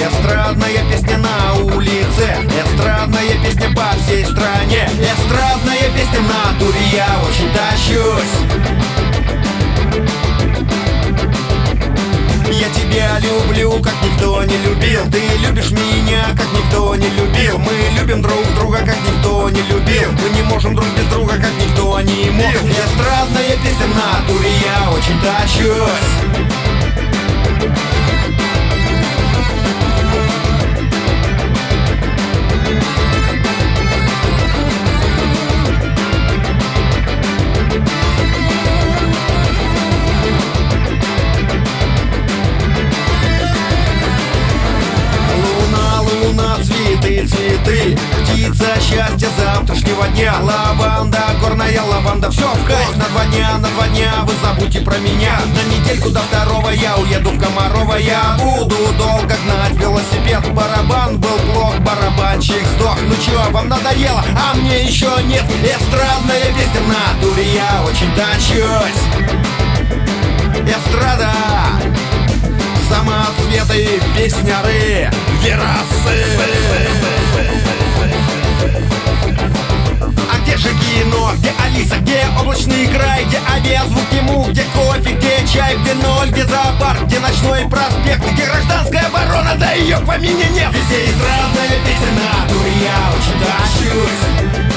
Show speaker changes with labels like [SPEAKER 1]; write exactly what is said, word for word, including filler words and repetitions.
[SPEAKER 1] Эстрадная песня на улице, эстрадная песня по всей стране, эстрадная песня на туре, я очень тащусь. Я тебя люблю, как никто не любил. Ты любишь меня, как никто не любил. Мы любим друг друга, как никто не любил. Мы не можем друг без друга, как никто не мог. Эстрадная песня на туре, я очень тащусь. Цветы, цветы, птица счастья завтрашнего дня. Лаванда, горная лаванда, все в кайф. На два дня, на два дня вы забудьте про меня. На недельку до второго я уеду в Комарова. Я буду долго гнать велосипед. Барабан был плох, барабанщик сдох. Ну чё, вам надоело, а мне еще нет. Эстрадная песня на туре, я очень тащусь. Эстрада, самоцветы, песняры, верасы. А где же кино, где Алиса, где облачный край, где авиазвук ему, где кофе, где чай, где ноль, где зоопарк, где ночной проспект, где гражданская оборона, да ее в помине нет. Везде эстрадная песня на туре, я очень тащусь.